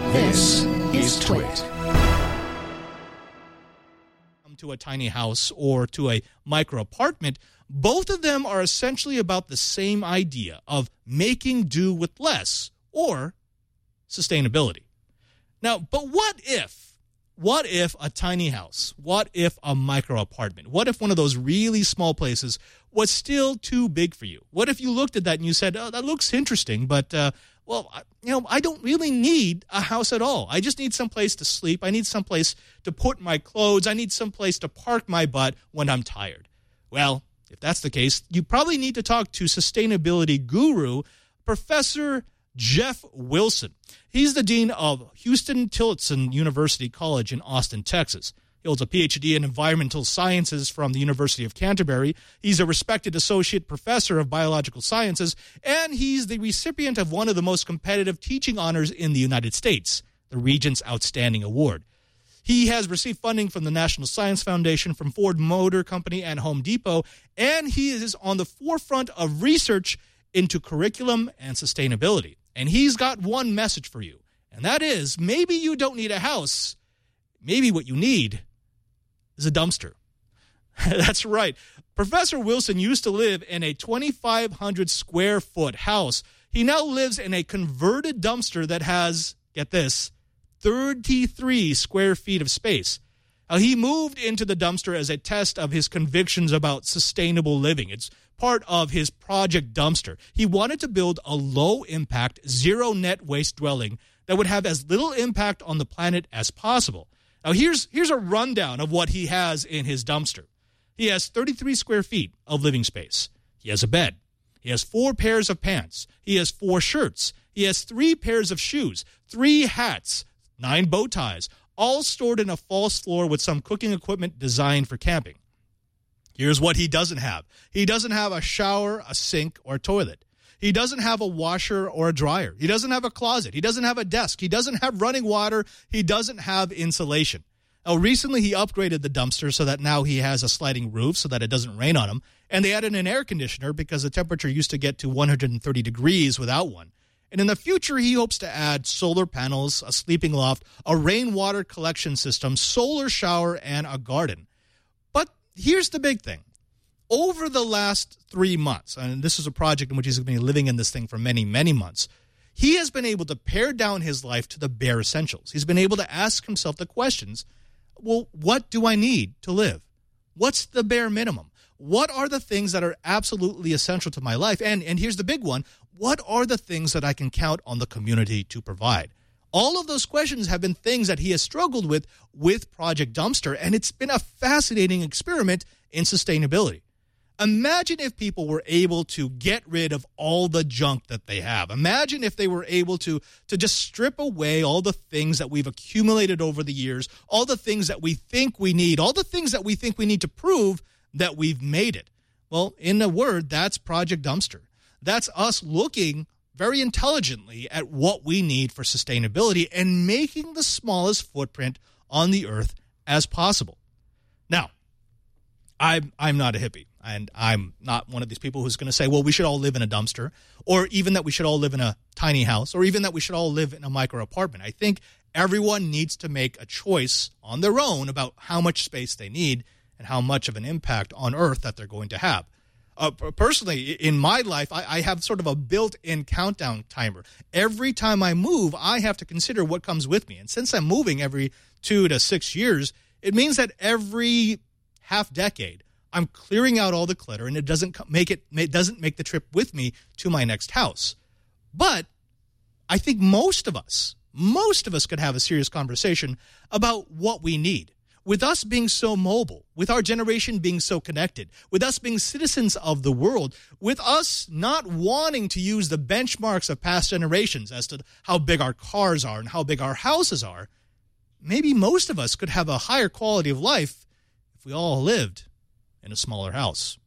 This is Twit. To a tiny house or to a micro apartment, both of them are essentially about the same idea of making do with less or sustainability. Now, but what if a tiny house, what if a micro apartment, what if one of those really small places was still too big for you? What if you looked at that and you said, oh, that looks interesting, but I don't really need a house at all. I just need some place to sleep. I need some place to put my clothes. I need some place to park my butt when I'm tired. Well, if that's the case, you probably need to talk to sustainability guru, Professor Jeff Wilson. He's the dean of Huston-Tillotson University College in Austin, Texas. He holds a PhD in environmental sciences from the University of Canterbury. He's a respected associate professor of biological sciences, and he's the recipient of one of the most competitive teaching honors in the United States, the Regents Outstanding Award. He has received funding from the National Science Foundation, from Ford Motor Company, and Home Depot, and he is on the forefront of research into curriculum and sustainability. And he's got one message for you, and that is, maybe you don't need a house. Maybe what you need is a dumpster. That's right. Professor Wilson used to live in a 2,500 square foot house. He now lives in a converted dumpster that has, get this, 33 square feet of space. Now, he moved into the dumpster as a test of his convictions about sustainable living. It's part of his Project Dumpster. He wanted to build a low-impact, zero-net waste dwelling that would have as little impact on the planet as possible. Now, here's a rundown of what he has in his dumpster. He has 33 square feet of living space. He has a bed. He has 4 pairs of pants. He has 4 shirts. He has 3 pairs of shoes, 3 hats, 9 bow ties, all stored in a false floor with some cooking equipment designed for camping. Here's what he doesn't have. He doesn't have a shower, a sink, or a toilet. He doesn't have a washer or a dryer. He doesn't have a closet. He doesn't have a desk. He doesn't have running water. He doesn't have insulation. Now, recently he upgraded the dumpster so that now he has a sliding roof so that it doesn't rain on him. And they added an air conditioner because the temperature used to get to 130 degrees without one. And in the future, he hopes to add solar panels, a sleeping loft, a rainwater collection system, solar shower, and a garden. But here's the big thing. Over the last 3 months, and this is a project in which he's going to be living in this thing for many, many months, he has been able to pare down his life to the bare essentials. He's been able to ask himself the questions, well, what do I need to live? What's the bare minimum? What are the things that are absolutely essential to my life? And here's the big one. What are the things that I can count on the community to provide? All of those questions have been things that he has struggled with Project Dumpster, and it's been a fascinating experiment in sustainability. Imagine if people were able to get rid of all the junk that they have. Imagine if they were able to just strip away all the things that we've accumulated over the years, all the things that we think we need, all the things that we think we need to prove that we've made it. Well, in a word, that's Project Dumpster. That's us looking very intelligently at what we need for sustainability and making the smallest footprint on the earth as possible. Now, I'm not a hippie, and I'm not one of these people who's going to say, well, we should all live in a dumpster, or even that we should all live in a tiny house, or even that we should all live in a micro apartment. I think everyone needs to make a choice on their own about how much space they need and how much of an impact on Earth that they're going to have. Personally, in my life, I have sort of a built-in countdown timer. Every time I move, I have to consider what comes with me. And since I'm moving every 2 to 6 years, it means that every half decade, I'm clearing out all the clutter, and it doesn't make the trip with me to my next house. But I think most of us could have a serious conversation about what we need. With us being so mobile, with our generation being so connected, with us being citizens of the world, with us not wanting to use the benchmarks of past generations as to how big our cars are and how big our houses are, maybe most of us could have a higher quality of life if we all lived in a smaller house.